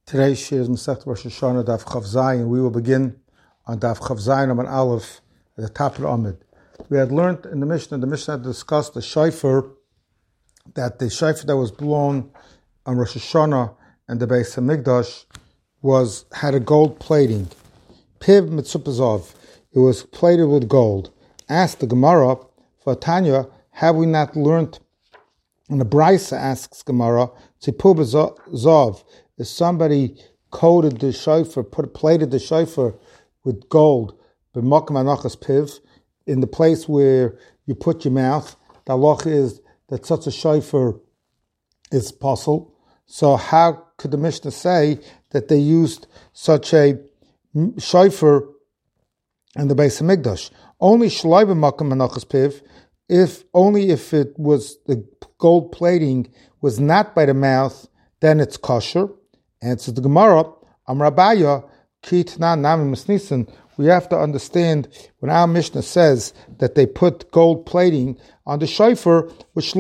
Today's shir is Masechet Rosh Hashanah Daf Chav Zayin. We will begin on Daf Chav Zayin Amud Aleph at the top of the Amud. We had learned in the Mishnah had discussed the shofar, that the shofar that was blown on Rosh Hashanah and the Beis Hamikdash had a gold plating. Piv mitzupazov. It was plated with gold. Asked the Gemara for Tanya, have we not learned? And the Brisa asks Gemara, Tzipu b'zov. If somebody coated the shofar, plated the shofar with gold, b'mokem anachas piv, in the place where you put your mouth, the halacha is that such a shofar is possible. So how could the Mishnah say that they used such a shofar in the Beis Hamikdash? Only shloi b'mokem anachas piv, if it was the gold plating was not by the mouth, then it's kosher. Answers the Gemara, Amrabaya, Kitna Nami Misnisan. We have to understand when our Mishnah says that they put gold plating on the shofar, which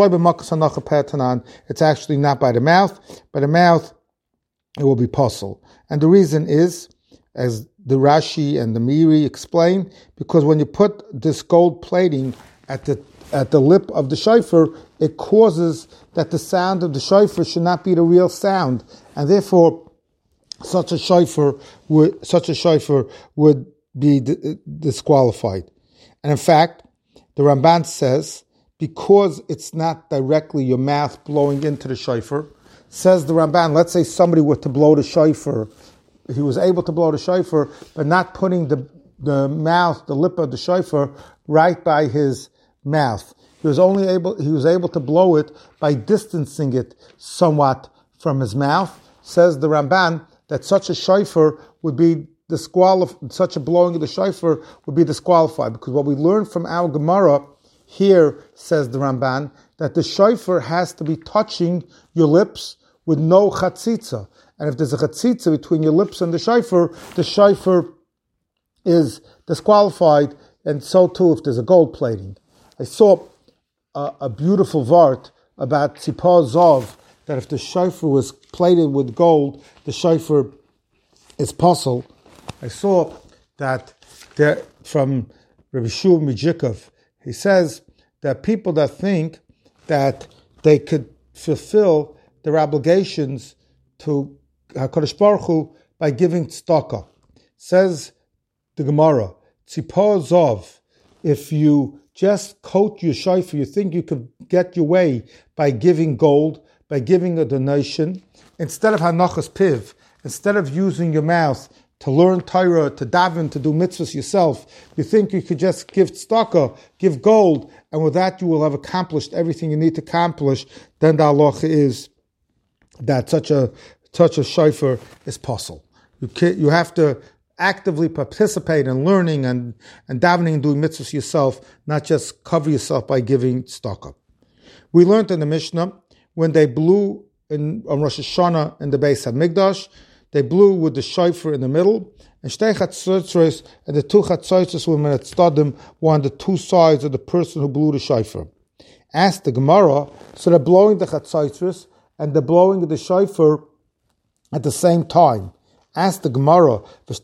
it's actually not by the mouth. By the mouth, it will be possible. And the reason is, as the Rashi and the Miri explain, because when you put this gold plating at the lip of the shofar, it causes that the sound of the shofar should not be the real sound, and therefore such a shofar would be disqualified. And in fact, the Ramban says, because it's not directly your mouth blowing into the shofar, says the Ramban, let's say somebody were to blow the shofar, he was able to blow the shofar, but not putting the lip of the shofar right by his mouth. He was able to blow it by distancing it somewhat from his mouth. Says the Ramban that such a shofar would be disqualified. Such a blowing of the shofar would be disqualified, because what we learned from our Gemara here, says the Ramban, that the shofar has to be touching your lips with no chatzitza. And if there's a chatzitza between your lips and the shofar is disqualified, and so too if there's a gold plating. I saw a beautiful vart about tzipah zov, that if the shofar was plated with gold, the shofar is possible. I saw that there, from Rabbi Shua Mijikov, he says that people that think that they could fulfill their obligations to HaKadosh Baruch Hu by giving tzedakah. Says the Gemara, tzipah zov, if you just coat your shofar, you think you could get your way by giving gold, by giving a donation, instead of hanachas piv, instead of using your mouth to learn Torah, to daven, to do mitzvahs yourself, you think you could just give tzedakah, give gold, and with that you will have accomplished everything you need to accomplish, then the halacha is that such a shofar is possible. You have to actively participate in learning and davening and doing mitzvahs yourself, not just cover yourself by giving tzedakah. We learned in the Mishnah, when they blew on Rosh Hashanah in the Beis Hamikdash, they blew with the shofar in the middle, and shtei chatzotzros, and the two chatzotzros were at stadim, were on the two sides of the person who blew the shofar. Asked the Gemara, so they're blowing the chatzotzros and they're blowing the shofar at the same time. Asked the Gemara,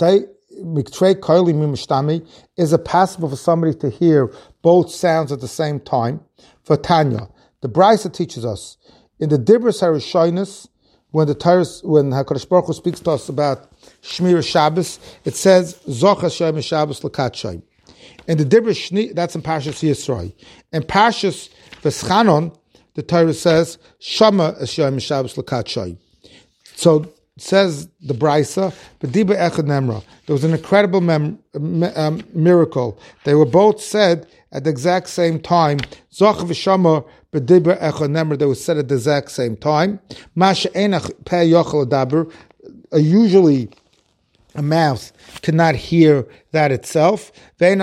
is it possible for somebody to hear both sounds at the same time? For Tanya, the Brisa teaches us in the Dibros HaRishonos, when HaKadosh Baruch Hu speaks to us about Shmir Shabbos, it says Zoch Hashem Shabbos L'Katshai. In the Dibros Shni, that's in Parshas Yisro. In Parshas Veschanon, the Torah says Shama Hashem Shabbos L'Katshai. So says the Brisa, B'diba Echad Nemra. There was an incredible miracle. They were both said at the exact same time. Zoch v'shama b'diba Echad Nemra. They were said at the exact same time. Masha enach peh yochel adaber. Usually, a mouth cannot hear that itself. And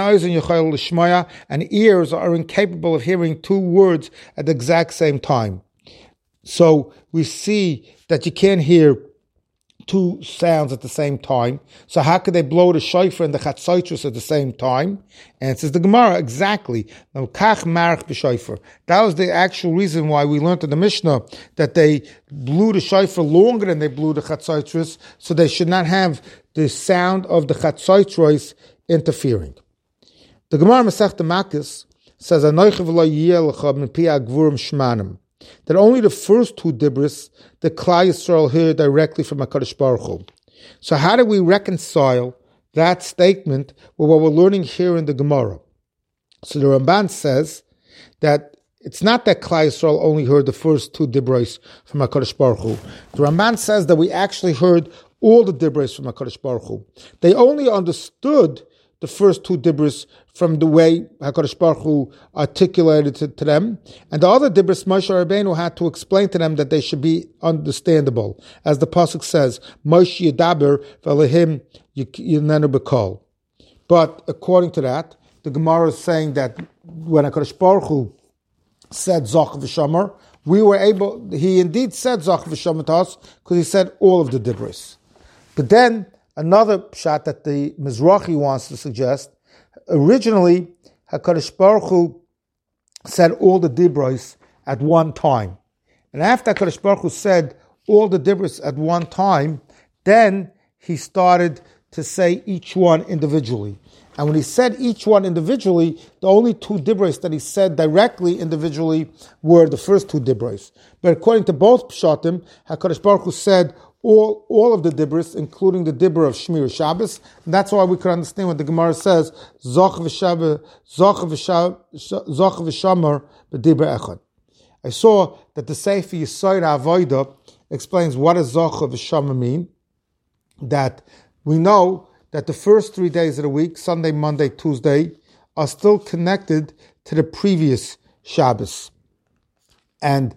ears are incapable of hearing two words at the exact same time. So we see that you can't hear two sounds at the same time. So how could they blow the shofar and the chatzaitrus at the same time? And it says the Gemara, exactly. That was the actual reason why we learned in the Mishnah that they blew the shofar longer than they blew the chatzaitrus, so they should not have the sound of the chatzaitrus interfering. The Gemara Masechta Makos says, that only the first two dibros the Klal Yisrael heard directly from HaKadosh Baruch Hu. So how do we reconcile that statement with what we're learning here in the Gemara? So the Ramban says that it's not that Klal Yisrael only heard the first two dibros from HaKadosh Baruch Hu. The Ramban says that we actually heard all the dibros from HaKadosh Baruch Hu. They only understood the first two dibros from the way HaKadosh Baruch Hu articulated it to them. And the other dibros, Moshe Rabbeinu had to explain to them that they should be understandable. As the Pasuk says, Moshe Yedaber v'alehim yinenu b'kol. But according to that, the Gemara is saying that when HaKadosh Baruch Hu said Zoch v'Shomer, he indeed said Zoch v'Shomer to us, because he said all of the dibros. But then, another pshat that the Mizrahi wants to suggest, originally, HaKadosh Baruch Hu said all the dibros at one time. And after HaKadosh Baruch Hu said all the dibros at one time, then he started to say each one individually. And when he said each one individually, the only two dibros that he said directly individually were the first two dibros. But according to both pshatim, HaKadosh Baruch Hu said all of the dibros, including the dibur of Shmir Shabbos. And that's why we could understand what the Gemara says, Zoch v'shamar b'dibur echad. I saw that the Sefer Yesod HaAvodah explains what does Zoch v'shamar mean. That we know that the first 3 days of the week, Sunday, Monday, Tuesday, are still connected to the previous Shabbos. And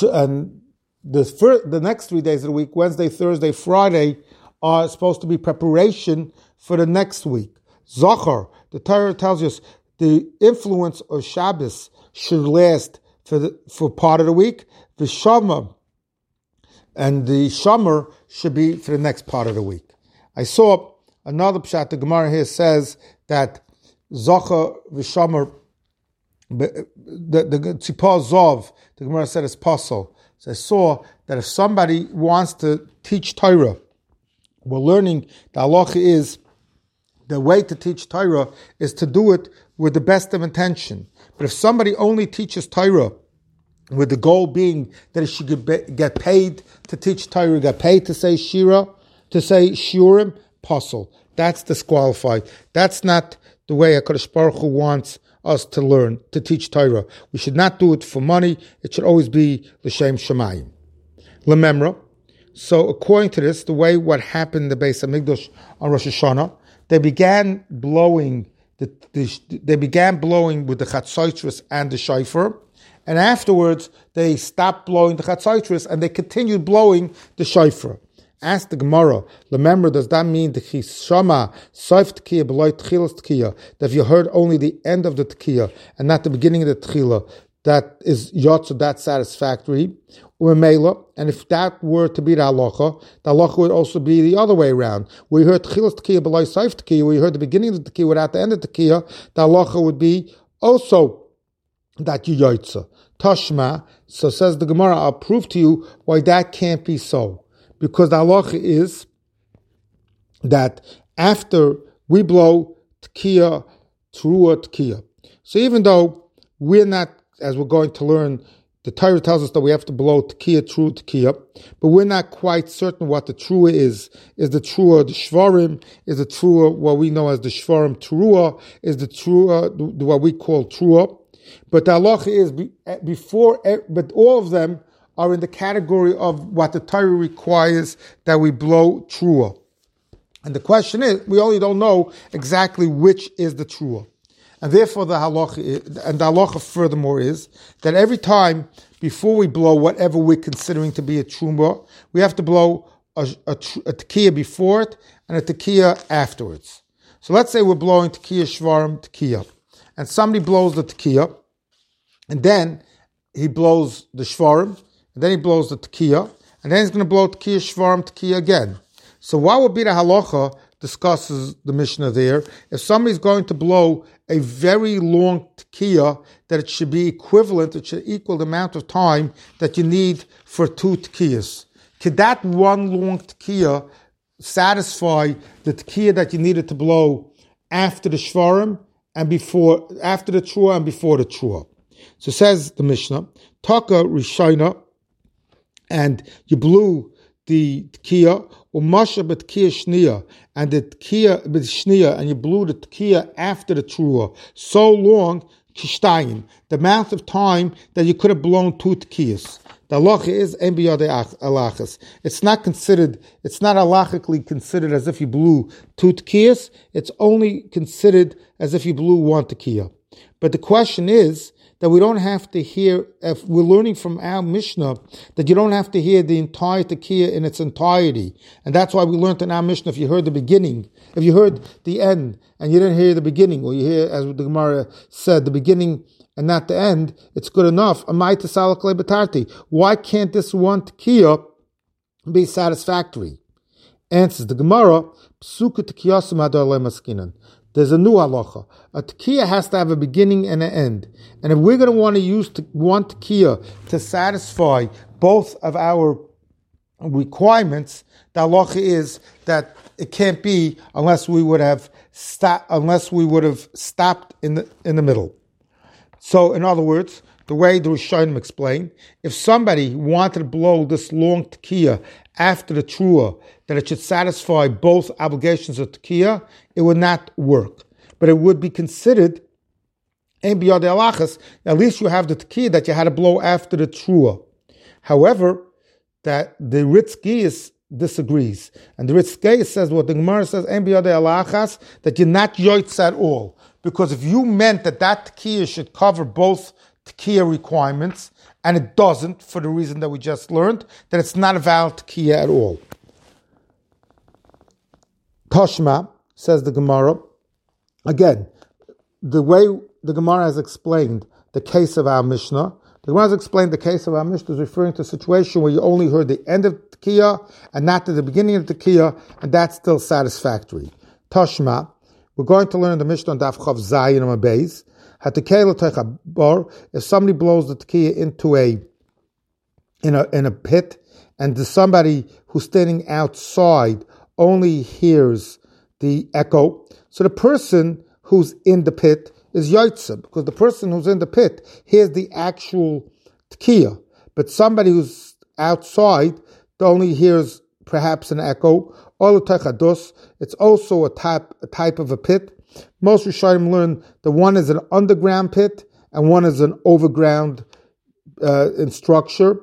the next 3 days of the week, Wednesday, Thursday, Friday, are supposed to be preparation for the next week. Zachar, the Torah tells us the influence of Shabbos should last for part of the week. The Shomer and the Shomer should be for the next part of the week. I saw another pshat. The Gemara here says that Zachar v'Shomer, the Tzipor Zov, the Gemara said is possible. So I saw that if somebody wants to teach Torah, we're learning the halacha is the way to teach Torah is to do it with the best of intention. But if somebody only teaches Torah with the goal being that he should get paid to teach Torah, get paid to say Shira, to say Shiurim, Pasul, that's disqualified. That's not the way HaKadosh Baruch Hu wants us to learn, to teach Torah. We should not do it for money. It should always be l'shem shamayim. Lememra. So according to this, the way what happened in the Beis Hamikdash on Rosh Hashanah, they began blowing with the chatzaitrus and the shofar, and afterwards they stopped blowing the chatzaitrus and they continued blowing the shofar. Ask the Gemara, remember, does that mean the chishama soif tekiya beloy tchilas tekiya, that if you heard only the end of the tekiya and not the beginning of the tekiya, that is yotzo, that's satisfactory? And if that were to be the halacha would also be the other way around. We heard tchilas tekiya beloy soif tekiya, we heard the beginning of the tekiya without the end of the tekiya, the halacha would be also that you yotzo. Tashma, so says the Gemara, I'll prove to you why that can't be so. Because the halacha is that after we blow tekiya, teruah tekiya. So even though we're not, as we're going to learn, the Torah tells us that we have to blow tekiya, teruah tekiya, but we're not quite certain what the teruah is. Is the teruah the shvarim? Is the teruah what we know as the shvarim teruah? Is the teruah what we call teruah? But the halacha is before, but all of them are in the category of what the Torah requires that we blow teruah. And the question is, we only don't know exactly which is the teruah. And therefore the halacha furthermore is that every time before we blow whatever we're considering to be a truma, we have to blow a tekiya before it and a tekiya afterwards. So let's say we're blowing tekiya, shvarim, tekiya. And somebody blows the tekiya, and then he blows the shvarim, and then he blows the tekiya, and then he's going to blow tekiya, shvarim, tekiya again. So what would be the halacha, discusses the Mishnah there, if somebody's going to blow a very long tekiah, that it should be equivalent, it should equal the amount of time that you need for 2 tekiyahs. Could that one long tekiah satisfy the tekiah that you needed to blow after the shvarim and after the trua and before the trua? So says the Mishnah, Taka Rishona, and you blew the tekiah, or masha b'tekiah shniya, and the tekiah b'shniya, and you blew the tekiah after the trua, so long, kishtayim, the amount of time that you could have blown 2 tekiyahs. The halacha is en biyadei alachas. It's not halachically considered as if you blew 2 tekiyahs. It's only considered as if you blew 1 tekiyah. But the question is that we don't have to hear, if we're learning from our Mishnah, that you don't have to hear the entire tekiah in its entirety. And that's why we learned in our Mishnah, if you heard the beginning, if you heard the end, and you didn't hear the beginning, or you hear, as the Gemara said, the beginning and not the end, it's good enough. Why can't this 1 tekiah be satisfactory? Answers the Gemara, there's a new halacha. A tekiah has to have a beginning and an end. And if we're going to want to use 1 tekiah to satisfy both of our requirements, the halacha is that it can't be unless we would have stopped in the middle. So, in other words, the way the Rishonim explain, if somebody wanted to blow this long tekiah after the trua, that it should satisfy both obligations of tekiah, it would not work. But it would be considered, en biyadei alachas, at least you have the tekiah that you had to blow after the trua. However, that the Ritz Giyas disagrees. And the Ritz Giyas says what the Gemara says, en biyadei alachas, that you're not yoitz at all. Because if you meant that tekiah should cover both tekiah requirements, and it doesn't, for the reason that we just learned, then it's not a valid tekiah at all. Toshma, says the Gemara, again, the way the Gemara has explained the case of our Mishnah, the Gemara has explained the case of our Mishnah is referring to a situation where you only heard the end of tekiah and not the beginning of tekiah, and that's still satisfactory. Toshma, we're going to learn the Mishnah on Daf Chav Zayin and Beis. If somebody blows the tekiah into in a pit, and somebody who's standing outside only hears the echo, so the person who's in the pit is yaitza, because the person who's in the pit hears the actual tekiah, but somebody who's outside only hears perhaps an echo. It's also a type of a pit. Most Rishonim learn that one is an underground pit and one is an overground in structure.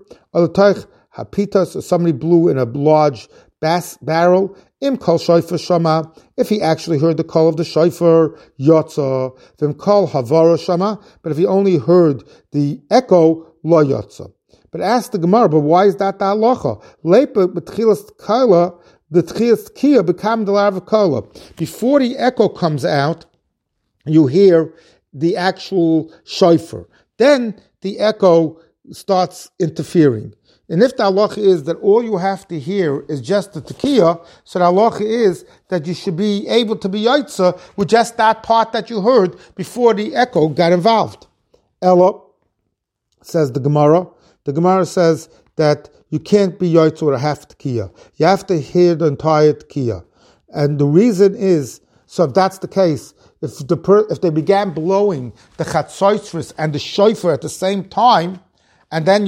Hapitas, or somebody blew in a large barrel. Im kol shofar shama, if he actually heard the call of the shofar, yotza. Vim kol havara shama, but if he only heard the echo, lo yotza. But ask the Gemara, but why is that the halacha? Leipa b'tchilas kaila, the tchilas kia become the larav kaila. Before the echo comes out, you hear the actual shofar. Then the echo starts interfering. And if the halacha is that all you have to hear is just the tekiah, so the halacha is that you should be able to be yaitza with just that part that you heard before the echo got involved. Ella, says the Gemara. The Gemara says that you can't be yaitza with a half tekiah. You have to hear the entire tekiah. And the reason is, so if that's the case, if they began blowing the chatzotzris and the shofar at the same time, and then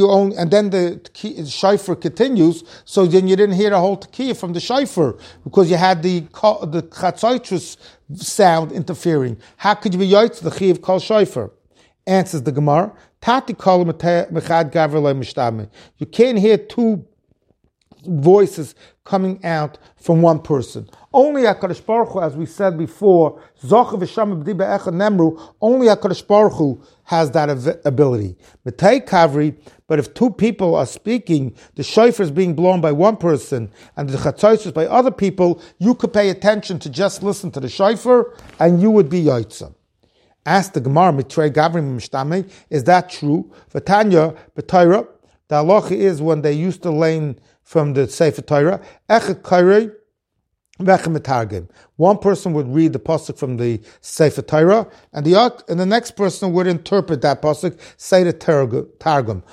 the shofar continues, so then you didn't hear the whole tekiah from the shofar because you had the chatzotzris sound interfering. How could you be yaitz the chi of kol shofar? Answers the Gemara. Tati kol mechad gaver lo mishtame. You can't hear two voices coming out from one person. Only HaKadosh Baruch Hu, as we said before, Zoch v'sham b'di be'echad nemru, only HaKadosh Baruch Hu has that ability. B'tei kavri, but if two people are speaking, the shofar is being blown by one person and the chatzos by other people, you could pay attention to just listen to the shofar and you would be yaitza. Ask the Gemara, mitrei gavri mishtame, is that true? V'tanya b'Torah, the halacha is when they used to learn from the Sefer Torah, echad kairei One person would read the pasuk from the Sefer Torah, and the next person would interpret that pasuk, say the Targum.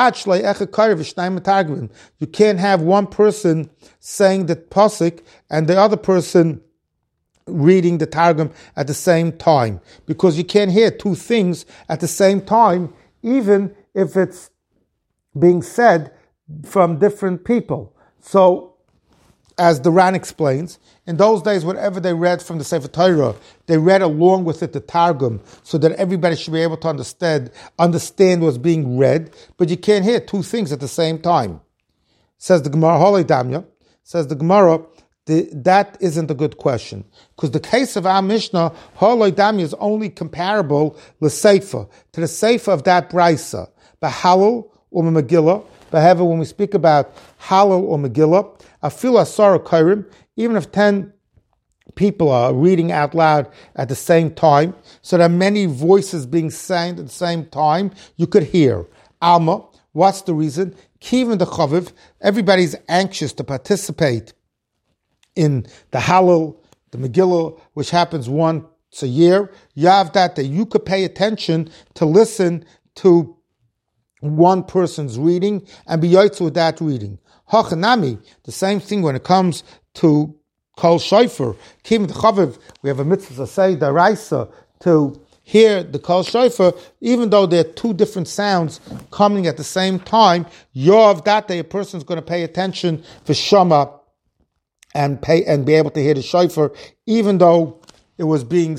You can't have one person saying the pasuk and the other person reading the Targum at the same time, because you can't hear two things at the same time, even if it's being said from different people. So, as the Ran explains, in those days, whatever they read from the Sefer Torah, they read along with it the Targum, so that everybody should be able to understand what's being read, but you can't hear two things at the same time. Says the Gemara, Holei Damya, says the Gemara, that isn't a good question, because the case of our Mishnah, Holei Damya, is only comparable to the Sefer of that Brisa, B'Halal or Megillah. However, when we speak about Halal or Megillah, Afil Asara Kairim, even if 10 people are reading out loud at the same time, so there are many voices being sang at the same time, you could hear. Alma, what's the reason? Kivin the Chaviv, everybody's anxious to participate in the Halal, the Megillah, which happens once a year. You have that you could pay attention to listen to one person's reading and be yotze with that reading. Hachanami, the same thing when it comes to Kol Shofar. Kim Chaviv, we have a mitzvah to say daraisa to hear the Kol Shofar, even though there are two different sounds coming at the same time. Yoav that day, a person's going to pay attention for Shama and be able to hear the Shofar, even though it was being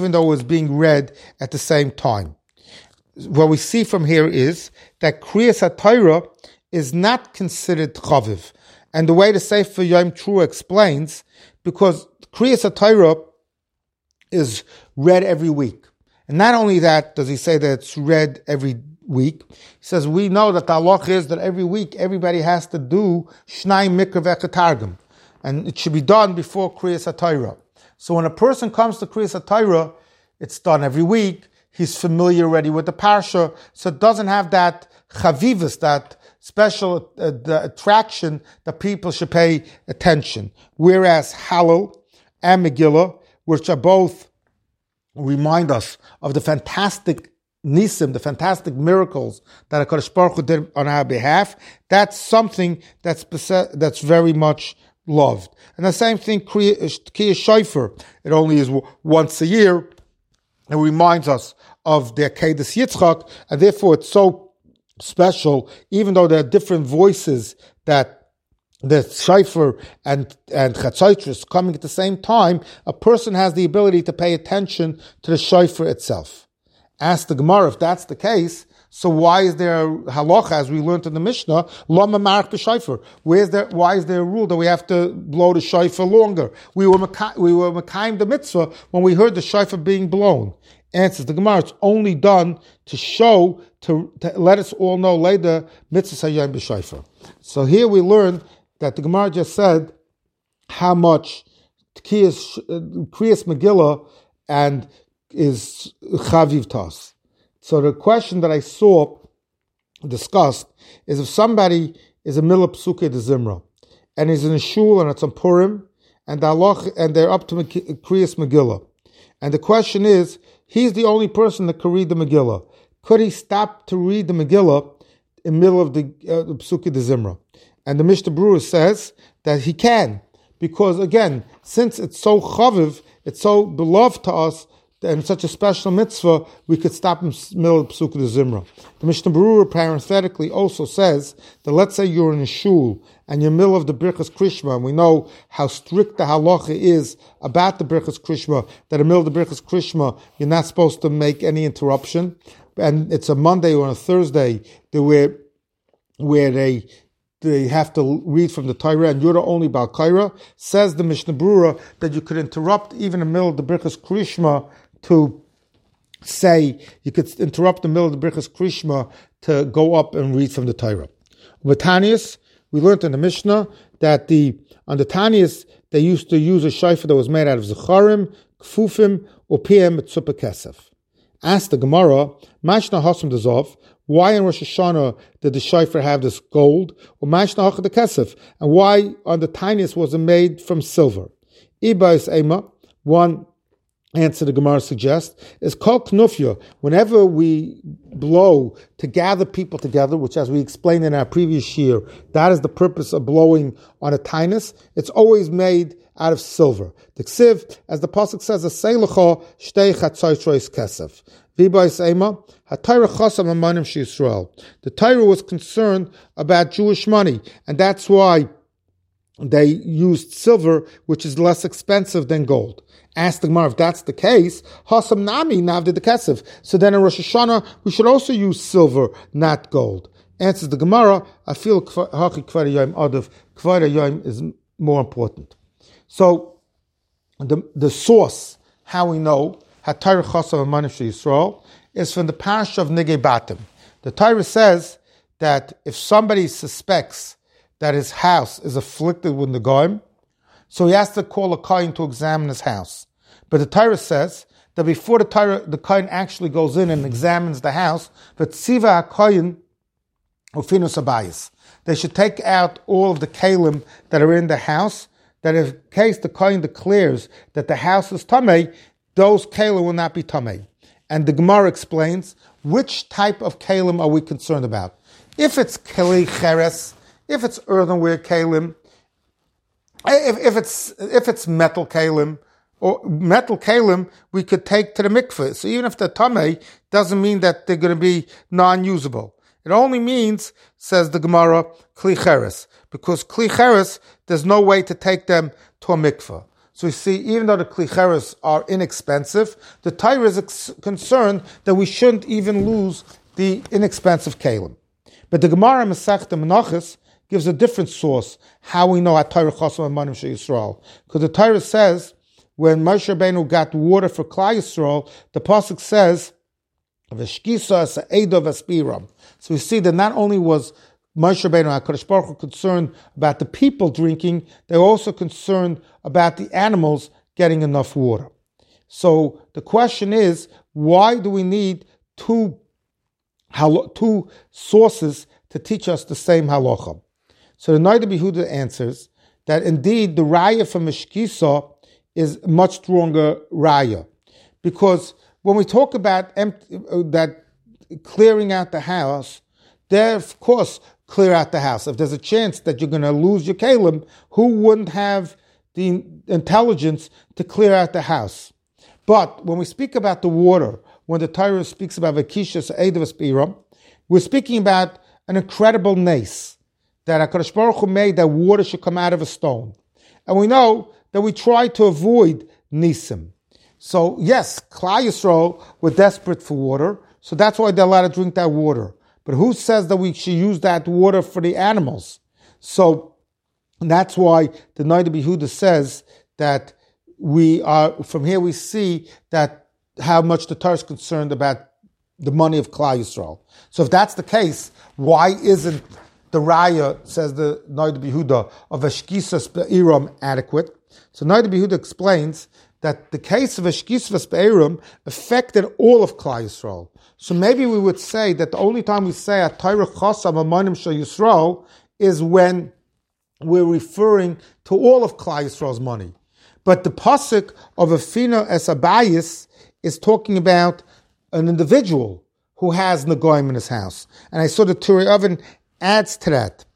read at the same time. What we see from here is that Kriyas HaTorah is not considered Chaviv. And the way the Sefer Yom Trua explains, because Kriyas HaTorah is read every week. And not only that does he say that it's read every week, he says we know that the halach is that every week everybody has to do Shnai Mikra V'Targum. And it should be done before Kriyas HaTorah. So when a person comes to Kriyas HaTorah, it's done every week. He's familiar already with the parsha, so it doesn't have that chavivus, that special the attraction that people should pay attention. Whereas Halal and Megillah, which are both remind us of the fantastic nisim, the fantastic miracles that HaKadosh Baruch Hu did on our behalf, that's something that's very much loved. And the same thing, Kriyas Shofar, it only is once a year. It reminds us of the Akedas Yitzchak, and therefore it's so special, even though there are different voices that the Shofar and Chatzotros coming at the same time, a person has the ability to pay attention to the Shofar itself. Ask the Gemara, if that's the case, so why is there a halacha, as we learned in the Mishnah, Lama Marach b'Shofar? Why is there a rule that we have to blow the shofar longer? We were Mekayim the mitzvah when we heard the shofar being blown. Answers the Gemara, it's only done to show, to let us all know later, mitzvah hayom b'shofar. So here we learn that the Gemara just said how much Kriyas Megillah and is chaviv tas. So the question that I saw discussed is if somebody is a middle psuke de Zimra and is in a shul and it's on Purim and they're up to Kriyas Megillah, and the question is, he's the only person that could read the Megillah. Could he stop to read the Megillah in the middle of the psuke de Zimra? And the Mishnah Berurah says that he can, because again, since it's so chaviv, it's so beloved to us, and such a special mitzvah, we could stop in the middle of Pesukah de Zimra. The Mishnah Berurah parenthetically also says that let's say you're in a shul and you're in the middle of the Birchas Krishma, and we know how strict the halacha is about the Birchas Krishma, that in the middle of the Birchas Krishma, you're not supposed to make any interruption. And it's a Monday or a Thursday where they have to read from the Torah, and you're the only Baal Kaira. Says the Mishnah Berurah that you could interrupt even in the middle of the Birchas Krishma to say, you could interrupt the middle of the Birchas Krishma to go up and read from the Torah. With Tanias, we learned in the Mishnah that on the Tanias, they used to use a shofar that was made out of Zecharim, Kfufim, or Piem Tzupah Kesef. Ask the Gemara, Mashna Hasam Dezov, why in Rosh Hashanah did the shofar have this gold, or Mashna Hachad Kesef, and why on the Tanias was it made from silver? Ibais Ema, one answer the Gemara suggests, is Kol Knufya. Whenever we blow to gather people together, which as we explained in our previous year, that is the purpose of blowing on a tainus, it's always made out of silver. The Ksiv, as the Pasuk says, Aseilecha shtei chatzaytrois kesef. V'bais Ema, HaTorah chasam amanim sheYisrael. The Torah was concerned about Jewish money, and that's why they used silver, which is less expensive than gold. Ask the Gemara, if that's the case, Hasam Nami Navdi the Kesef. So then in Rosh Hashanah, we should also use silver, not gold. Answers the Gemara, I feel Haki Kvara Yom Adav, Kvara Yom is more important. So the source, how we know, HaTorah Chasam Amanim Yisrael, is from the Parasha of Nigei Batim. The Torah says that if somebody suspects that his house is afflicted with the goyim, so he has to call a kohen to examine his house. But the Torah says that before the kohen actually goes in and examines the house, but tziva hakohen ufinus abayis, they should take out all of the kalim that are in the house, that in case the kohen declares that the house is tamei, those kalim will not be tamei. And the Gemara explains which type of kalim are we concerned about. If it's keli cheres, if it's earthenware kalim, if it's metal kalim, or metal kalim, we could take to the mikveh. So even if they're tamei, doesn't mean that they're going to be non-usable. It only means, says the Gemara, kli cheres, because kli cheres, there's no way to take them to a mikveh. So you see, even though the kli cheres are inexpensive, the Torah is concerned that we shouldn't even lose the inexpensive kalim. But the Gemara Masechta Menachos gives a different source how we know HaTorah Chasam Amanim Yisrael. Because the Torah says when Moshe Rabbeinu got water for Klal Yisrael, the pasuk says V'shkisa sa'edo v'spiram. So we see that not only was Moshe Rabbeinu HaKadosh Baruch Hu concerned about the people drinking, they were also concerned about the animals getting enough water. So the question is, why do we need two sources to teach us the same halacha? So the Noda B'Yehuda answers that indeed the raya from Meshkisa is much stronger raya, because when we talk about that clearing out the house, there of course clear out the house. If there's a chance that you're going to lose your kalim, who wouldn't have the intelligence to clear out the house? But when we speak about the water, when the Torah speaks about Vekisha Eidavas Biram, we're speaking about an incredible nace that HaKadosh Baruch Hu made that water should come out of a stone. And we know that we try to avoid nisim. So yes, Klal Yisrael were desperate for water, so that's why they're allowed to drink that water. But who says that we should use that water for the animals? So that's why the Noda B'Yehuda says that from here we see that how much the Torah is concerned about the money of Klal Yisrael. So if that's the case, why isn't the raya, says the Noda B'Yehuda, of Eshkisas Be'iram adequate? So Noda B'Yehuda explains that the case of Eshkisas Be'iram affected all of Klal Yisrael. So maybe we would say that the only time we say HaTorah Chasam Amanim Yisrael is when we're referring to all of Klal Yisrael's money. But the pasuk of Afina es Abayis is talking about an individual who has Nagoyim in his house. And I saw the Turei Oven adds to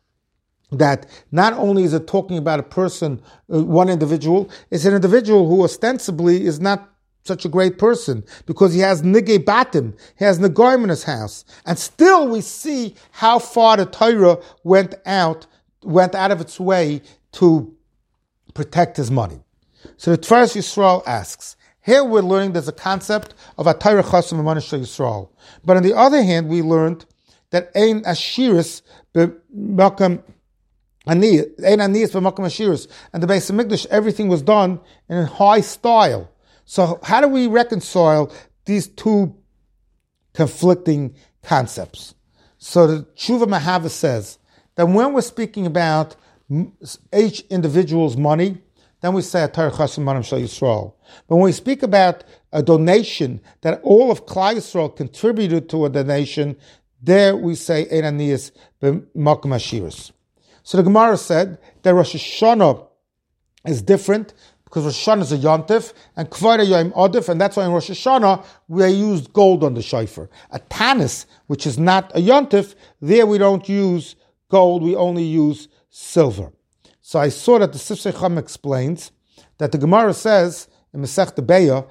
that not only is it talking about a person, one individual, it's an individual who ostensibly is not such a great person because he has Nigei Batim, he has Nagoyim in his house. And still we see how far the Torah went out of its way to protect his money. So the Tveres Yisrael asks, here we're learning there's a concept of HaTorah Chasam Amanim Yisrael. But on the other hand, we learned that Ein Ashiris b'Makam Aniyas, Ein Aniyas b'Makam Ashiris. And the Beis HaMikdash, everything was done in a high style. So how do we reconcile these two conflicting concepts? So the Tshuva Mahava says that when we're speaking about each individual's money, then we say HaTorah Chasam Amanim Yisrael. But when we speak about a donation that all of Klal Yisrael contributed to a donation, there we say Ein Aniyas b'Makam Ashiris. So the Gemara said that Rosh Hashanah is different because Rosh Hashanah is a yontif, and Kvara Yom Adif, and that's why in Rosh Hashanah we used gold on the shofar. A tanis, which is not a yontif, there we don't use gold, we only use silver. So I saw that the Sifsei Chum explains that the Gemara says in Masech Beya,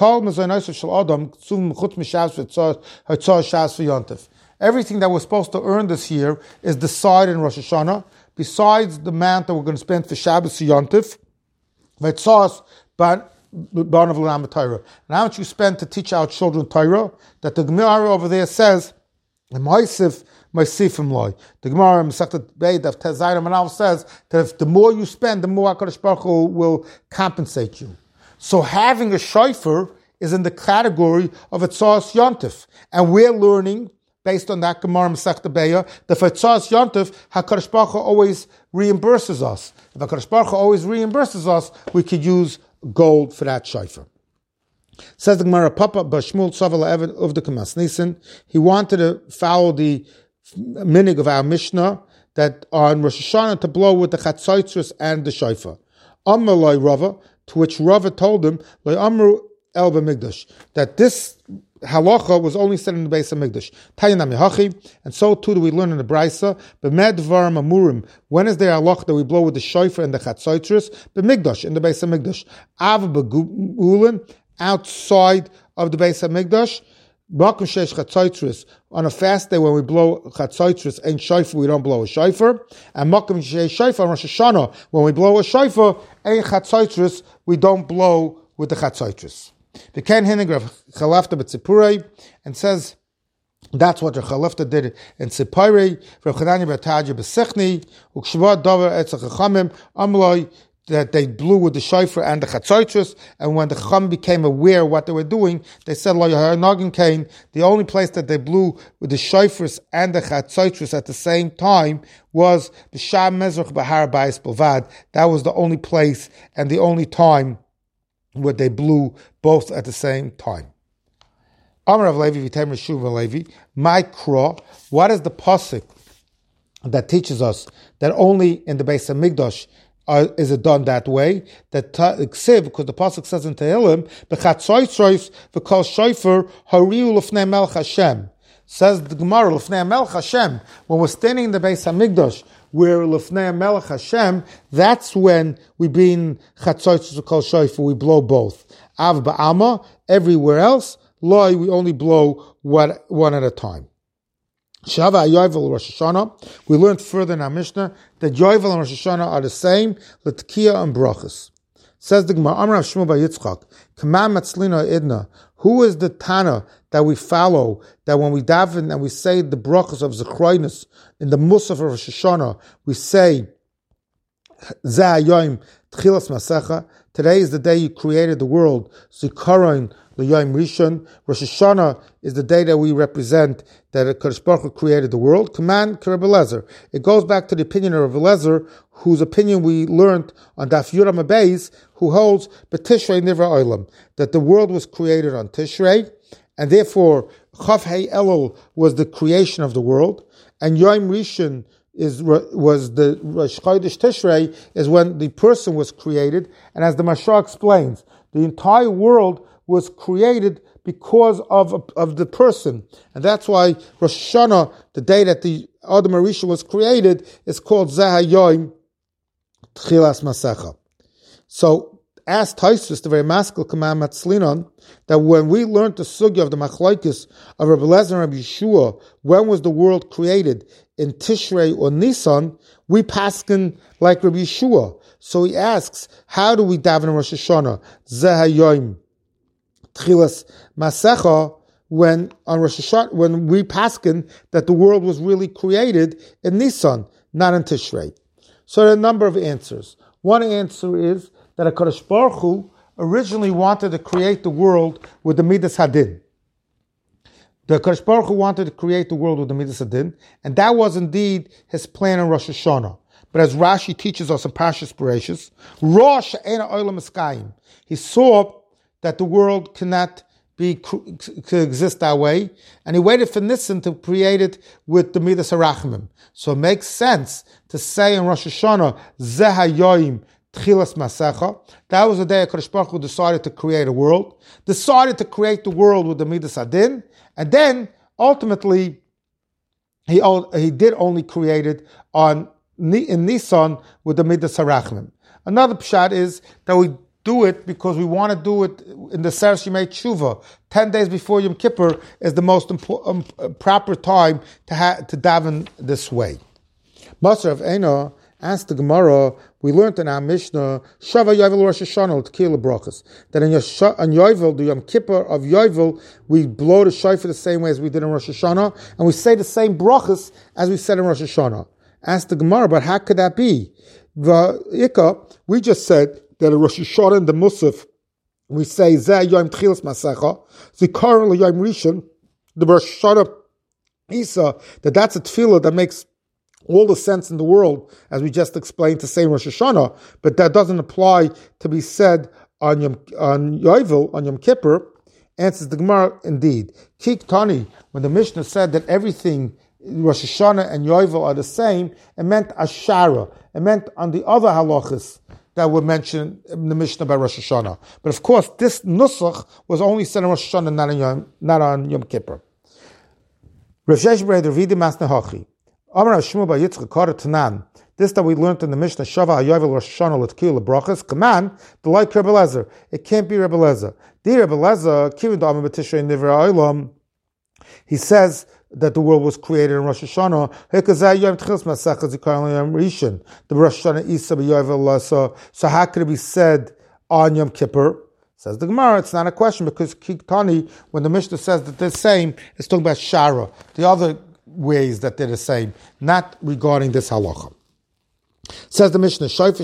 everything that we're supposed to earn this year is decided in Rosh Hashanah, besides the amount that we're going to spend for Shabbos Yontif. And how much you spend to teach our children Torah, that the Gemara over there says, the Gemara in Masechet Beis Daf Tes Zayin Manal says that if the more you spend, the more HaKadosh Baruch Hu will compensate you. So having a shofar is in the category of Etzos Yontif. And we're learning, based on that Gemara Masechet Beya, that for Etzos Yontif, HaKadosh Baruch Hu always reimburses us. If HaKadosh Baruch Hu always reimburses us, we could use gold for that shofar. Says the Gemara, Papa Bashmul Tzavala Evan of the Kamas Nisan, he wanted to follow the minig of our Mishnah that on Rosh Hashanah to blow with the Chatzotzros and the shofar. Amar Loi Rava, to which Rava told him, Loi Amru El B'Migdash, that this halacha was only said in the base of Migdash. Tayanam Yehachi, and so too do we learn in the Brisa, B'med Dvarim Amurim, when is there halacha that we blow with the shofar and the Chatzotzros? B'Migdash, in the base of Migdash. Av B'Gulin, outside of the base of Migdash. On a fast day when we blow Chatzotzros and shofar, we don't blow a shofar. And Makom Sheish Shofar on Rosh Hashanah, when we blow a shofar and Chatzotzros, we don't blow with the Chatzotzros. The Ken Hinig Rav Chalafta b'Tzipurei, and says that's what Rav Chalafta did in Tzipurei. Rav Chananya b'Tadya b'Sichni u'Kshva Davar Etzach Chachamim Amloi, that they blew with the shofar and the Chatzotzros, and when the Chacham became aware of what they were doing, they said, Lo Yahanagin Kain, the only place that they blew with the shofars and the Chatzotzros at the same time was B'Sham Mezrach B'Har Bayis Bilvad. That was the only place and the only time where they blew both at the same time. Amar of Levi, Vitem Reshuv Levi, Ma'ikra, what is the pasuk that teaches us that only in the Beis HaMikdash is it done that way? That Ksiv, because the pasuk says in Tehillim, "B'chatzotzros v'kol shofar hariu l'fnei Melech Hashem." Says the Gemara, "L'fnei Melech Hashem." When we're standing in the Beis Hamikdash, where l'fnei Melech Hashem, that's when we bring chatzotzros v'kol shofar. We blow both. Av ba'ama. Everywhere else, loi, we only blow one at a time. Shava Yovel Rosh Hashanah. We learned further in our Mishnah that Yovel and Rosh Hashanah are the same, L'Tkiya and Brachas. Says the Gemara, Amar Shmuel bar Yitzchak, Kamam Matzlina Idna. Who is the Tana that we follow, that when we daven and we say the Brachas of Zechroinus in the Musaf of Rosh Hashanah, we say, Zeh Hayom Tchilas Masecha. Today is the day you created the world. Zikaron L'Yom Rishon. Rosh Hashanah is the day that we represent that HaKadosh Baruch Hu created the world. Command Rabbi Eliezer. It goes back to the opinion of Rabbi Eliezer, whose opinion we learned on Daf Yuram Abeis, who holds B'Tishrei Nivra Olam, that the world was created on Tishrei, and therefore Chav Hei Elul was the creation of the world, and Yom Rishon was the Rosh Chodesh Tishrei, is when the person was created. And as the Mashah explains, the entire world was created because of the person. And that's why Rosh Hashanah, the day that the Adam Arisha was created, is called Zeh Hayom Tchilas Masecha. So, as Taisus, the very masculine command Matzlinon, that when we learned the sugya of the machlokes of Rabbi Eliezer and Rabbi Yeshua, when was the world created, in Tishrei or Nisan, we paskin like Rabbi Yeshua. So he asks, how do we daven in Rosh Hashanah? Zeh Hayom Tchilas Masecha, when on Rosh Hashanah, when we paskin that the world was really created in Nisan, not in Tishrei. So there are a number of answers. One answer is that HaKadosh Baruch Hu originally wanted to create the world with the Midas Hadin. The HaKadosh Baruch Hu wanted to create the world with the Midas Hadin, and that was indeed his plan in Rosh Hashanah. But as Rashi teaches us in Parshas Bereshis, Rosh She'ena Olam Eskayim, he saw that the world cannot exist that way, and he waited for Nisan to create it with the Midas HaRachmim. So it makes sense to say in Rosh Hashanah, Zeh Hayom Tchilas Masecha. That was the day HaKadosh Baruch Hu decided to create a world. Decided to create the world with the Midas Adin. And then, ultimately, he did only create it in Nisan with the Midas HaRachmim. Another pshat is that we do it because we want to do it in the Seres Yemei Tshuva. 10 days before Yom Kippur is the most proper time to daven this way. Master of Eina asked the Gemara, we learned in our Mishnah, Shava Yovel Rosh Hashanah T'kil Brachas, that on Yovel, the Yom Kippur of Yovel, we blow the shofar the same way as we did in Rosh Hashanah, and we say the same brachas as we said in Rosh Hashanah. Asked the Gemara, but how could that be? We just said that in Rosh Hashanah in the Musaf, we say Zeh Yom Tchilas Masecha, Zikaron Yom Rishon, the Rosh Hashanah Isa, that's a tefillah that makes all the sense in the world, as we just explained, to say Rosh Hashanah, but that doesn't apply to be said on Yovel, on Yom Kippur. Answers the Gemara, indeed. Kik Tani, when the Mishnah said that everything, Rosh Hashanah and Yovel are the same, it meant Ashara. It meant on the other halachas that were mentioned in the Mishnah by Rosh Hashanah. But of course, this Nusach was only said on Rosh Hashanah, not on Yom Kippur. Rav Sheshes bar Ravidi Masneh Hachi. Amar Shmuel bar Yitzchak Kara Tanan. This that we learned in the Mishnah, Shava HaYovel Rosh Hashanah L'Tkil L'Brachas, Kaman, the like Rebbe Lezer. It can't be Rebbe Lezer. The Rebbe Lezer, Kivin D'Amar B'Tishrei Nivra Olam, he says that the world was created in Rosh Hashanah. Hekazah Yom Tchilas Masecha Zikaron Yom Rishon. The Rosh Hashanah Isa b'Yovel Lasa. So how could it be said on Yom Kippur? Says the Gemara, it's not a question because Kiktani, when the Mishnah says that they're the same, it's talking about Shara, the other ways that they're the same, not regarding this halacha. Says the Mishnah, Shofar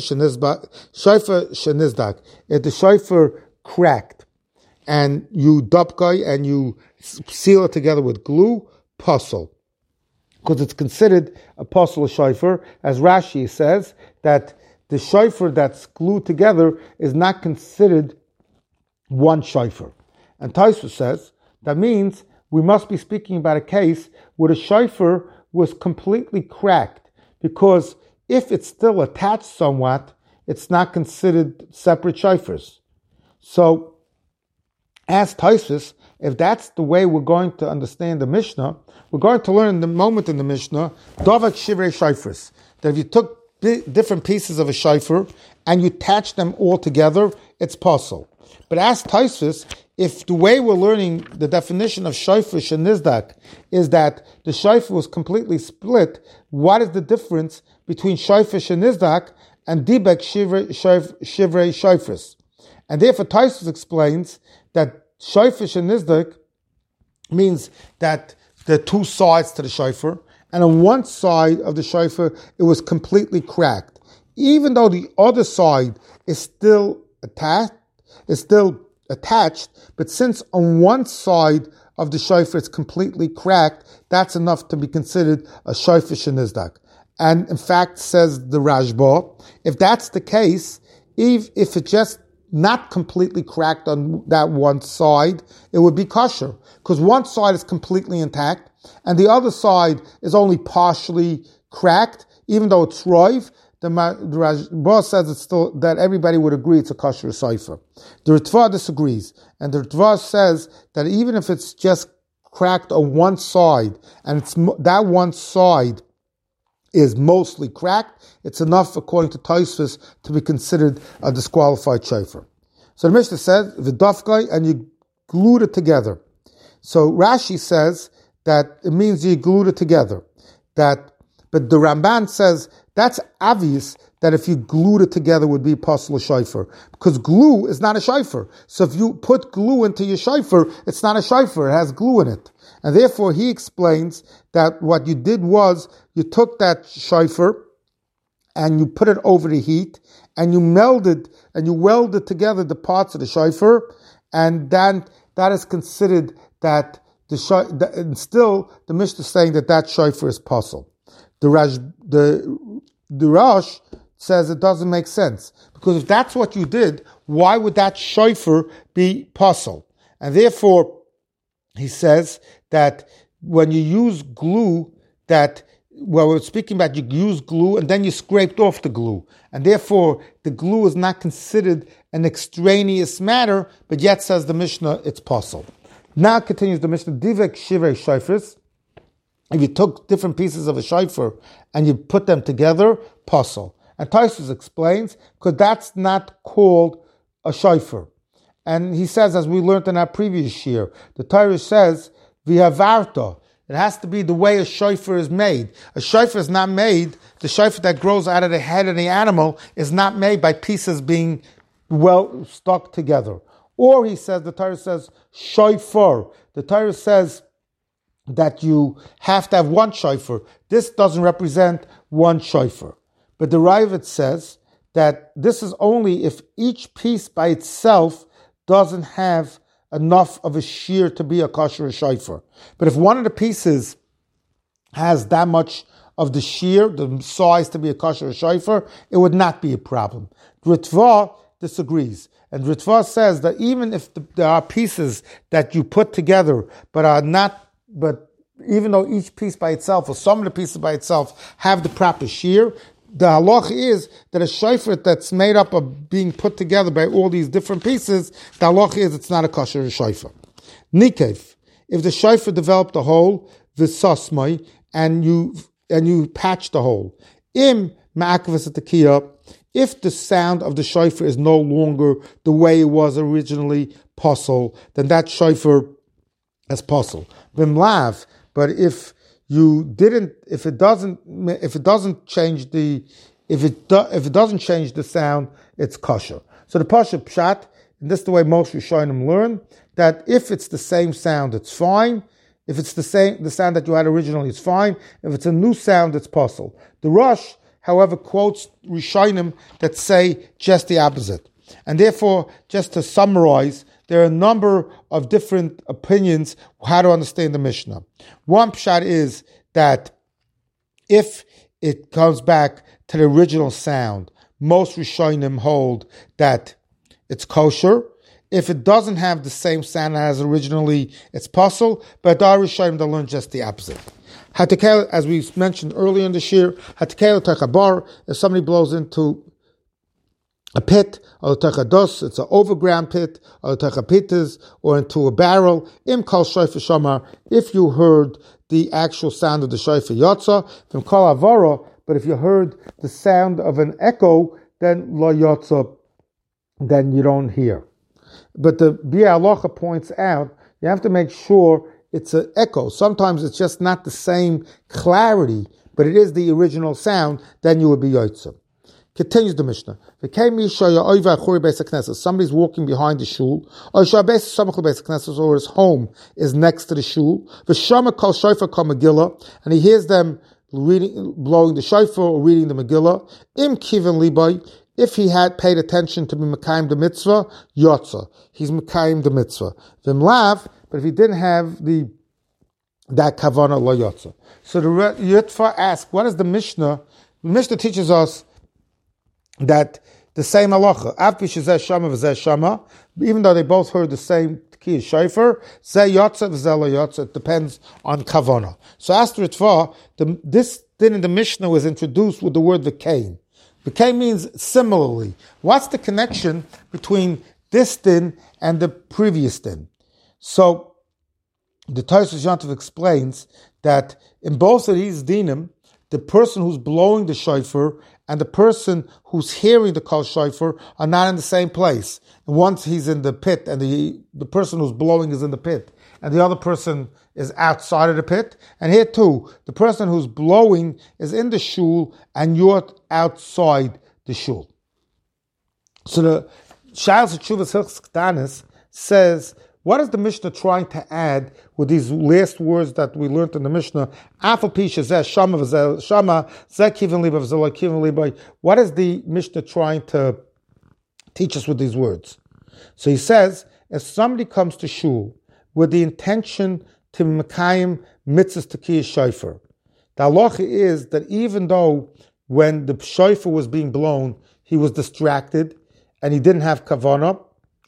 Shenizdak, if the shofar cracked and you dupkai and you seal it together with glue, puzzle. Because it's considered a puzzle shofar, as Rashi says, that the shofar that's glued together is not considered one shofar. And Tosfos says, that means we must be speaking about a case where the shofar was completely cracked, because if it's still attached somewhat, it's not considered separate shofars. So, as Tosfos, if that's the way we're going to understand the Mishnah, we're going to learn in the moment in the Mishnah, Davak Shivrei Shofars, that if you took different pieces of a shofar and you attach them all together, it's possible. But as Tosfos, if the way we're learning the definition of shofar shenizdak is that the shofar was completely split, what is the difference between shofar shenizdak and dibek shivrei shofars? And therefore Tosfos explains that shofar shenizdak means that there are two sides to the shofar, and on one side of the shofar it was completely cracked, even though the other side is still attached. But since on one side of the shofar it's completely cracked, that's enough to be considered a shofar shenizdak. And in fact, says the Rashba, if that's the case, if it's just not completely cracked on that one side, it would be kosher, because one side is completely intact and the other side is only partially cracked, even though it's roiv. The Rashba says it's still that everybody would agree it's a kosher shofar. The Ritva disagrees, and the Ritva says that even if it's just cracked on one side, and that one side is mostly cracked, it's enough, according to Tosfos, to be considered a disqualified shofar. So the Mishnah says the dafkai, and you glued it together. So Rashi says that it means you glued it together. But the Ramban says that's obvious that if you glued it together would be possible shofar, because glue is not a shofar. So if you put glue into your shofar, it's not a shofar, it has glue in it. And therefore he explains that what you did was you took that shofar and you put it over the heat and you welded together the parts of the shofar, and then that is considered that and still the Mishnah is saying that shofar is possible. The Rosh says it doesn't make sense, because if that's what you did, why would that shofar be possible? And therefore, he says that when you use glue, that well, we're speaking about you use glue and then you scraped off the glue. And therefore, the glue is not considered an extraneous matter, but yet, says the Mishnah, it's possible. Now continues the Mishnah, Divek Shivei Shofars. If you took different pieces of a shofar and you put them together, possible. And Tosfos explains, because that's not called a shofar. And he says, as we learned in our previous year, the Torah says, V'havarta. It has to be the way a shofar is made. A shofar is not made, the shofar that grows out of the head of the animal is not made by pieces being well stuck together. Or he says, the Torah says, shofar. The Torah says that you have to have one shofar. This doesn't represent one shofar. But the Raavad says that this is only if each piece by itself doesn't have enough of a shear to be a kosher shofar. But if one of the pieces has that much of the shear, the size to be a kosher shofar, it would not be a problem. Ritva disagrees. And Ritva says that even if there are pieces that you put together, but even though each piece by itself, or some of the pieces by itself, have the proper shear, the halach is that a shofar that's made up of being put together by all these different pieces, the halach is it's not a kosher shofar. Nikev, if the shofar developed a hole, v'sasmai, and you patch the hole. Im ma'akvas tekiah, if the sound of the shofar is no longer the way it was originally possible, then that shofar is possible. V'mlav, but if it doesn't change the sound, it's kosher. So the Pasha Pshat, and this is the way most Rishonim learn, that if it's the same sound, it's fine. If it's the sound that you had originally, it's fine. If it's a new sound, it's possible. The Rosh, however, quotes Rishonim that say just the opposite. And therefore, just to summarize, there are a number of different opinions how to understand the Mishnah. One pshat is that if it comes back to the original sound, most Rishonim hold that it's kosher. If it doesn't have the same sound as originally, it's possible. But there are Rishonim that learn just the opposite. Hatekel, as we mentioned earlier in this year, Hatekel Techabar, if somebody blows into a pit, or techados, it's an overground pit, or techapitas, or into a barrel. Im kol shofar shamar, if you heard the actual sound of the shofar yotza, from kol avara, but if you heard the sound of an echo, then lo yotza, then you don't hear. But the Biur Halacha points out, you have to make sure it's an echo. Sometimes it's just not the same clarity, but it is the original sound, then you would be yotza. Continues the Mishnah. Somebody's walking behind the shul, or his home is next to the shul. And he hears them blowing the shofar or reading the Megillah. Im kiven libay, if he had paid attention to be mekayim the mitzvah, yotza, he's mekayim the mitzvah. V'mlav, but if he didn't have that kavana lo yotza. So the Ritva asks, what is the Mishnah? The Mishnah teaches us that the same halacha, even though they both heard the same Tekiyah shofar, it depends on kavana. So ask Ritva, this din in the Mishnah was introduced with the word v'kein. V'kein means similarly. What's the connection between this din and the previous din? So the Tosfos Yontif explains that in both of these dinim, the person who's blowing the shofar and the person who's hearing the kol shofar are not in the same place. And once he's in the pit, and the person who's blowing is in the pit, and the other person is outside of the pit. And here too, the person who's blowing is in the shul, and you're outside the shul. So the Sha'al Teshuvas Hilchos Ketanis says, what is the Mishnah trying to add with these last words that we learned in the Mishnah? What is the Mishnah trying to teach us with these words? So he says, if somebody comes to shul with the intention to mekayim mitzvahs tekiyah shofar, the halacha is that even though when the shofar was being blown, he was distracted and he didn't have kavanah,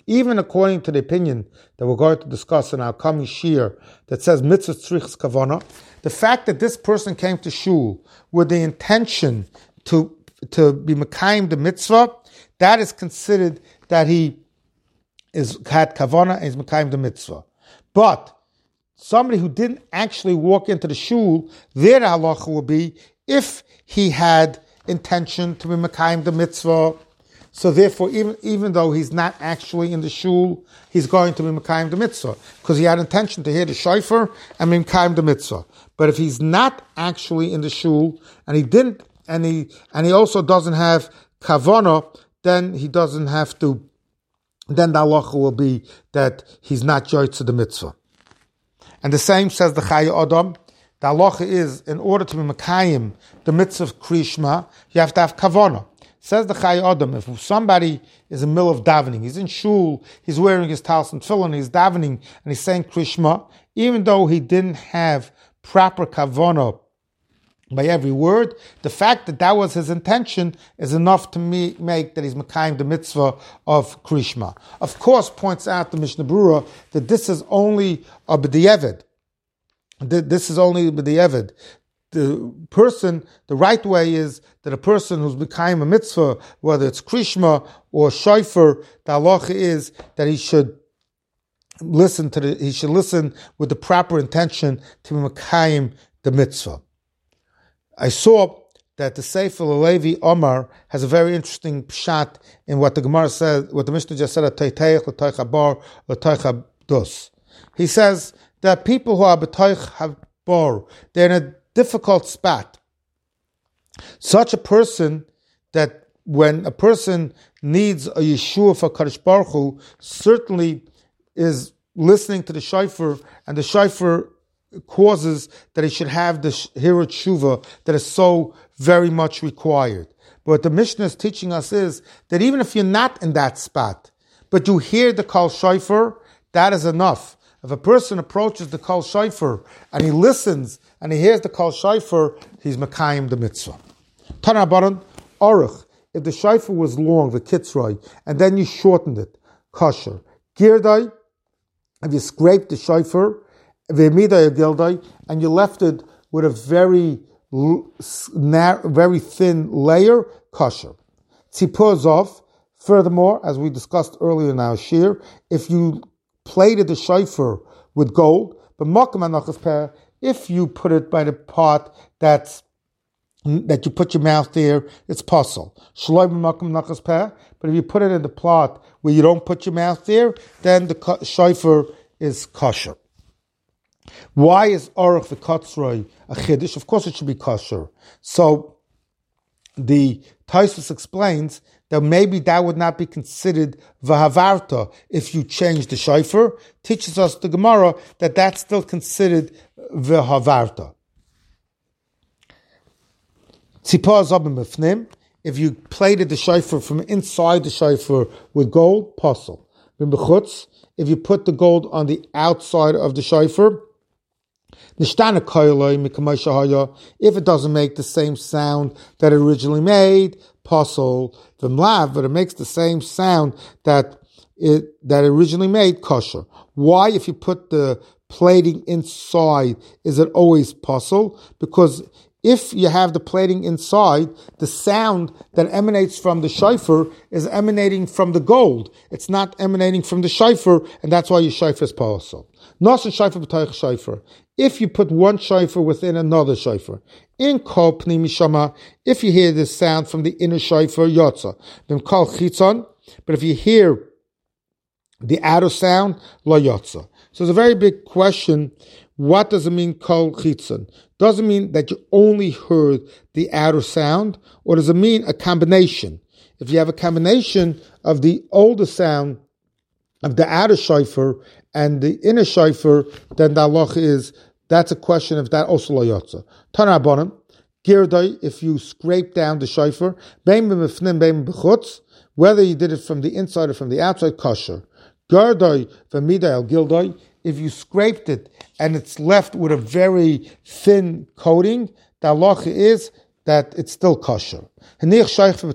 even according to the opinion that we're going to discuss in our coming shir that says mitzvah tzrichas kavana, the fact that this person came to shul with the intention to be mekayim the mitzvah, that is considered that he had kavana and is mekayim the mitzvah. But somebody who didn't actually walk into the shul, their halacha will be if he had intention to be mekayim the mitzvah. So therefore, even though he's not actually in the shul, he's going to be mekayim the mitzvah because he had intention to hear the shofar and be mekayim the mitzvah. But if he's not actually in the shul and he didn't, and he also doesn't have kavana, then he doesn't have to. Then the halacha will be that he's not yoytze the mitzvah. And the same says the Chaya Adam. The halacha is, in order to be mekayim the mitzvah of Krishma, you have to have kavana. Says the Chaya Adam, if somebody is in the middle of davening, he's in shul, he's wearing his talis and tefillin, he's davening, and he's saying Krishma, even though he didn't have proper kavana by every word, the fact that that was his intention is enough to make that he's mekayim the mitzvah of Krishma. Of course, points out the Mishnah Berurah that this is only a b'di'evid. This is only b'di'evid. The right way is that a person who's mekayim a mitzvah, whether it's Krishma or shofar, the halacha is that he should listen with the proper intention to be mekayim the mitzvah. I saw that the Sefer Levi Omar has a very interesting pshat in what the Gemara says, what the Mishnah just said, he says that people who are b'toich habar, they're in a difficult spot. Such a person that when a person needs a Yeshua for Kadosh Baruch Hu, certainly is listening to the shofar, and the shofar causes that he should have the Hirut Shuva that is so very much required. But what the Mishnah is teaching us is that even if you're not in that spot, but you hear the Kol Shofar, that is enough. If a person approaches the Kol Shofar and he listens and he hears the Kol Shofar, he's mekayim the mitzvah. Tana Baran, Aruch, if the Shofar was long, the Kitzroi, and then you shortened it, kosher. Girdai, if you scraped the Shofar, and you left it with a very thin layer, kosher. Tzipozov, furthermore, as we discussed earlier in our shir, if you plated the shofar with gold, but if you put it by the part that you put your mouth there, it's possible. But if you put it in the plot where you don't put your mouth there, then the shofar is kosher. Why is Aruch v'Katzroi a chiddush? Of course it should be kosher. So the Tosfos explains that maybe that would not be considered v'havarta if you change the shofar. Teaches us the Gemara that that's still considered v'havarta. Tzipah zabim b'fnim, if you plated the shofar from inside the shofar with gold, posel. B'chutz, if you put the gold on the outside of the shofar, if it doesn't make the same sound that it originally made, posel v'mlav, but it makes the same sound that it originally made, kosher. Why, if you put the plating inside, is it always posel? Because if you have the plating inside, the sound that emanates from the shofar is emanating from the gold. It's not emanating from the shofar, and that's why your shofar is posel. Nasan shofar b'toich shofar. If you put one shofar within another shofar, in kol pnimi shama, if you hear this sound from the inner shofar, yotza. Then kol chitzon, but if you hear the outer sound, lo yotza. So it's a very big question. What does it mean, kol chitzon? Does it mean that you only heard the outer sound, or does it mean a combination? If you have a combination of the older sound of the outer shofar and the inner shofar, then the halacha is, that's a question of that also lo yotza. Tana Rabbanan, girdai, if you scrape down the shofar, bein b'mifnim, bein b'chutz, whether you did it from the inside or from the outside, kosher. Girdai v'midai al gildai, if you scraped it and it's left with a very thin coating, the halacha is that it's still kosher. And we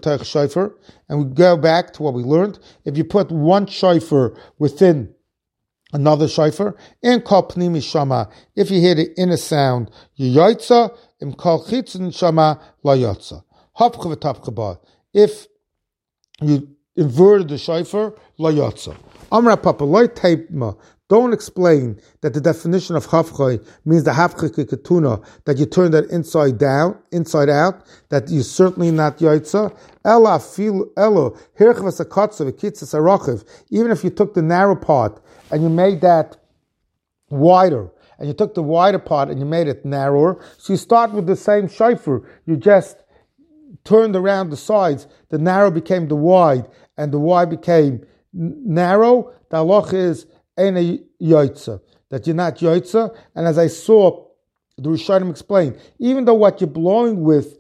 go back to what we learned. If you put one shofar within another shofar, in kol pnimi shama, if you hear the inner sound, you yoitza, im kol chitzon shama, la yotza. Hopcha v'tapcha ba. If you inverted the shofar, la yotza. Amra papa, loy teipma. Don't explain that the definition of hafchai means the hafchai ketuna, that you turn that inside out, that you're certainly not yaitza. Ella fil elo hirchvas akatsa v'kitzas arachiv. Even if you took the narrow part and you made that wider, and you took the wider part and you made it narrower, so you start with the same shofar. You just turned around the sides. The narrow became the wide, and the wide became narrow. The halach is Ena yoitza, that you're not yoitza. And as I saw the Rishonim explain, even though what you're blowing with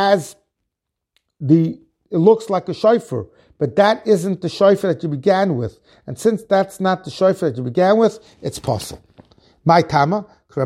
it looks like a shofar, but that isn't the shofar that you began with. And since that's not the shofar that you began with, it's possible. My tama, you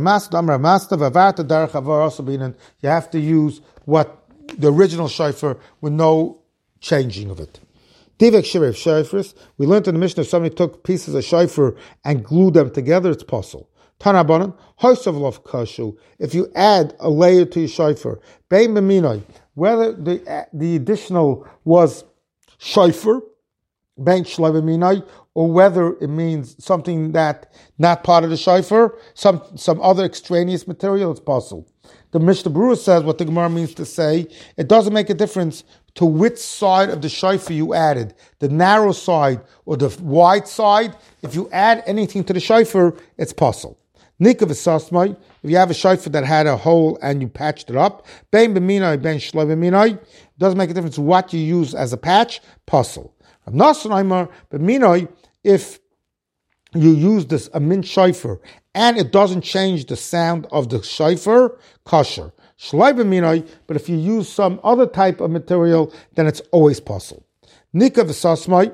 have to use what the original shofar with no changing of it. Divek shirei shofars. We learned in the Mishnah if somebody took pieces of shofar and glued them together, it's possible. Tanabanan, hoisav kashu. If you add a layer to your shofar, bein b'minoi, whether the additional was shofar, bein shloi b'minoi, or whether it means something that not part of the shofar, some other extraneous material, it's possible. The Mishnah Berurah says what the Gemara means to say, it doesn't make a difference to which side of the shofar you added, the narrow side or the wide side. If you add anything to the shofar, it's possible. Nika v'sasmai, if you have a shofar that had a hole and you patched it up, bein b'minai, bein shloi b'minai, it doesn't make a difference what you use as a patch, possible. Rav Nosson Omer, b'minai, if you use a mint shofar and it doesn't change the sound of the shofar, kosher. Shloi b'minoi, but if you use some other type of material, then it's always possible. Nika v'sasmai,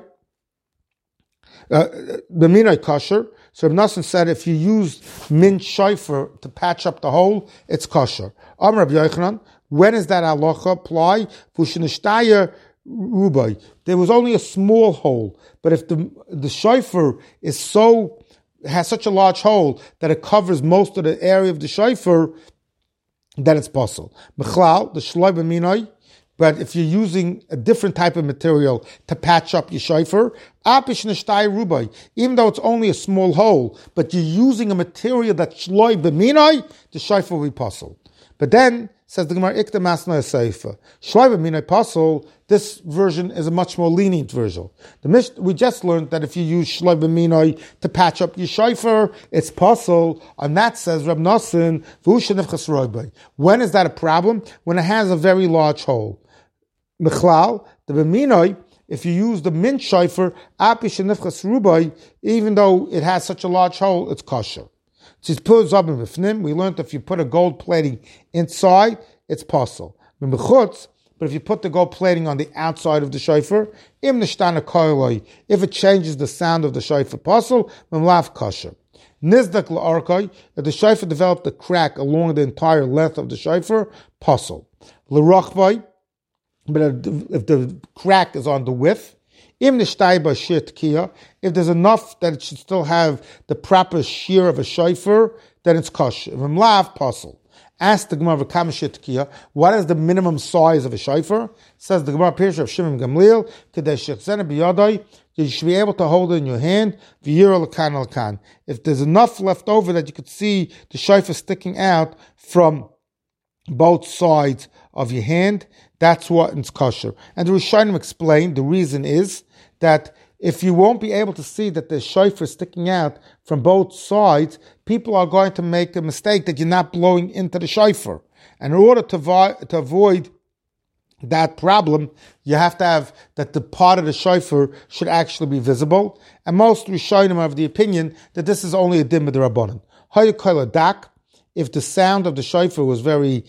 b'minoi kosher. So Rav Nosson said if you use mint shofar to patch up the hole, it's kosher. Amar Rabbi Yochanan, when is that halacha apply? V'shenishtaya rubai. There was only a small hole, but if the shofar has such a large hole that it covers most of the area of the shofar, then it's possible. Mechlal, the shloi b'minoi, but if you're using a different type of material to patch up your shofar, apish nishtai rubai, even though it's only a small hole, but you're using a material that's shloi b'minoi, the shofar will be possible. But then, says the Gemara, ikta masna seifa. Shloi b'minoi possible, this version is a much more lenient version. We just learned that if you use shloi b'minoi to patch up your shofar, it's possible. And that says Rab Nosson, when is that a problem? When it has a very large hole. Mechlal, the b'minoi, if you use the mint shofar, even though it has such a large hole, it's kosher. We learned if you put a gold plating inside, it's possible. But if you put the gold plating on the outside of the shofar, if it changes the sound of the shofar, possible, kosher. Nizdak la'arkai, if the shofar developed a crack along the entire length of the shofar, possible. L'rachbai, but if the crack is on the width, if there's enough that it should still have the proper shear of a shofar, then it's kosher. If I'm lav, possible. Ask the Gemara, what is the minimum size of a shofar? Says the Gemara, Pirush of Shimon Gamliel, you should be able to hold it in your hand. If there's enough left over that you could see the shofar sticking out from both sides of your hand, that's what it's kosher. And the Rishonim explained the reason is that if you won't be able to see that the shofar is sticking out from both sides, people are going to make a mistake that you're not blowing into the shofar. And in order to avoid that problem, you have to have that the part of the shofar should actually be visible. And most Rishonim are of the opinion that this is only a din with the Rabbanan. If the sound of the shofar was very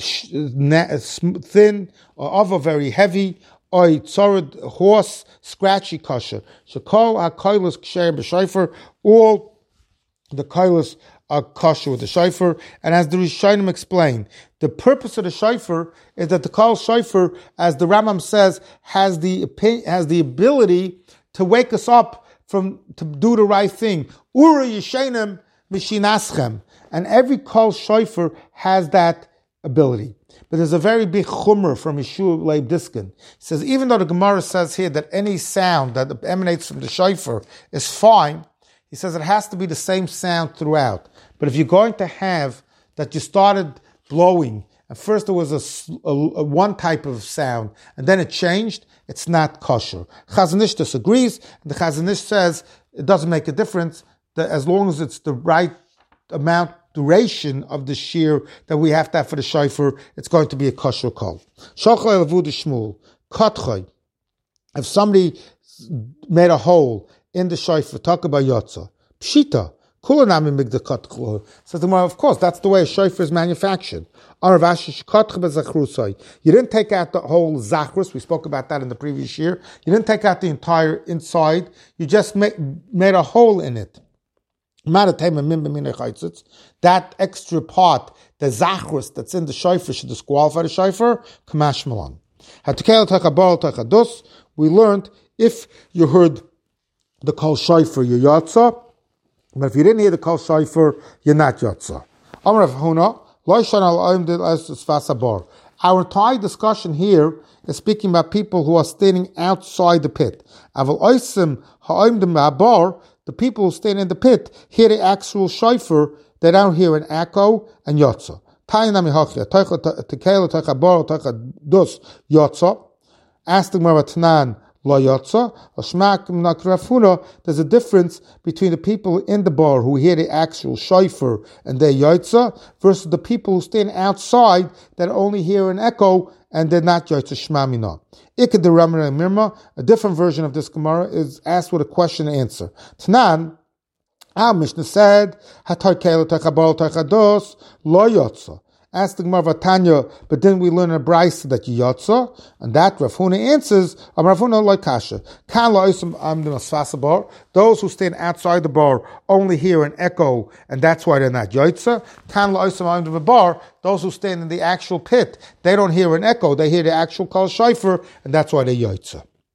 thin or very heavy, or tzored, hoarse, scratchy kosher. Shekol hakoilus ksher b'shofar, all the koilos are kosher with the shofar. And as the Rishonim explain, the purpose of the shofar is that the kol shofar, as the Rambam says, has the ability to wake us up to do the right thing. Ura yishenim mishinaschem. And every kol shofar has that ability. But there's a very big chumrah from Yeshua Leib Diskin. He says, even though the Gemara says here that any sound that emanates from the shofar is fine, he says it has to be the same sound throughout. But if you're going to have that you started blowing, and first there was a one type of sound, and then it changed, it's not kosher. Chazon Ish disagrees, and the Chazon Ish says it doesn't make a difference, that as long as it's the right amount, duration of the shear that we have to have for the shofar, it's going to be a kosher kol. Shochay levu de Shmuel, katchay. If somebody made a hole in the shofar, talk about yotza, pshita, kulanami migda katchay. Says the Gemara, of course, that's the way a shofar is manufactured. You didn't take out the whole zachrus. We spoke about that in the previous year. You didn't take out the entire inside. You just made a hole in it. That extra part, the zachrus that's in the shofar, should disqualify the shofar. Kamash malan. We learned if you heard the kol shofar, you're yotza. But if you didn't hear the kol shofar, you're not yotza. Our entire discussion here is speaking about people who are standing outside the pit. The people who stand in the pit hear the actual shofar, they don't hear an echo and yotza. Ask the Gemara Tanan la yotza. There's a difference between the people in the bar who hear the actual shofar and they yotza versus the people who stand outside that only hear an echo and they're not yotza shmamina. Ikad the Ramana and Mirma, a different version of this Gemara, is asked with a question and answer. Tanan, our Mishnah said, Hatar keilu techabal techados lo yotza. Asked the Gemara Vatanya, but then we learn a brayso that you yotza, and that Rav Huna answers, Rav Huna like kasha. Kan lo osim am the masfasa bar. Those who stand outside the bar only hear an echo, and that's why they're not yotza. Kan lo osim am the bar. Those who stand in the actual pit, they don't hear an echo, they hear the actual kol shofar, and that's why they're yotza.